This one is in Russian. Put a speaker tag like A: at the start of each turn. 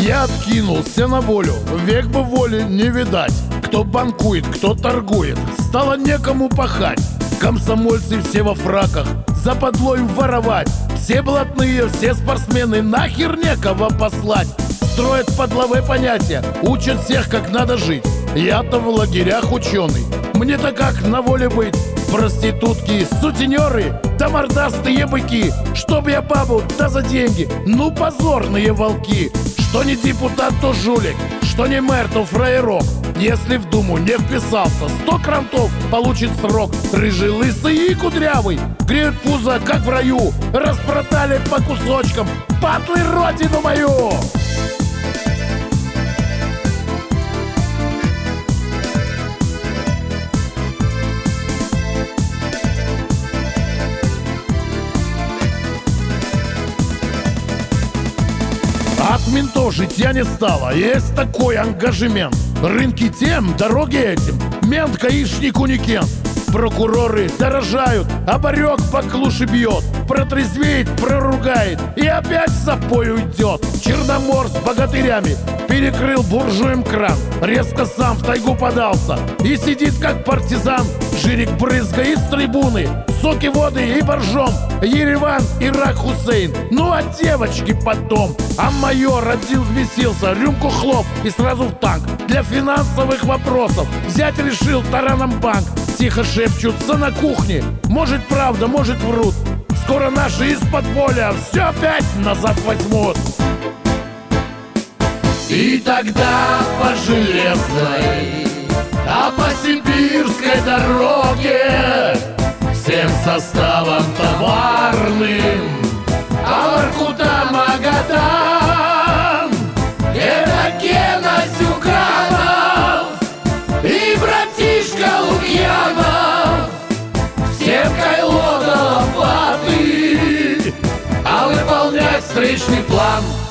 A: Я откинулся на волю, век бы воли не видать. Кто банкует, кто торгует, стало некому пахать. Комсомольцы все во фраках, западло им воровать. Все блатные, все спортсмены, нахер некого послать. Строят подловые понятия, учат всех, как надо жить. Я-то в лагерях ученый, мне-то как на воле быть? Проститутки, сутенеры, да мордастые быки. Чтоб я бабу, да за деньги, ну позорные волки. Что не депутат, то жулик, что не мэр, то фраерок. Если в Думу не вписался, 100 крантов получит срок. Рыжий, лысый и кудрявый греют пузо, как в раю. Распродали по кусочкам падлы родину мою. От ментов житья не стало, есть такой ангажемент. Рынки тем, дороги этим, мент гаишнику не кент. Прокуроры дорожают, а барек по клуше бьет. Протрезвеет, проругает и опять в запой уйдет. Черномор с богатырями перекрыл буржуем кран. Резко сам в тайгу подался и сидит как партизан. Жирик брызга из трибуны, соки, воды и боржом. Ереван, Ирак, Хусейн, ну а девочки потом. А майор один взбесился, рюмку хлоп и сразу в танк. Для финансовых вопросов взять решил тараном банк. Тихо шепчутся на кухне, может правда, может врут. Скоро наши из-под поля все опять назад возьмут. И тогда по железной, а по сибирской дороге всем составом товарным, а Воркута, Магадан, это Гена Зюганов и братишка Лукьянов. Всем кайло до лопаты, а выполнять встречный план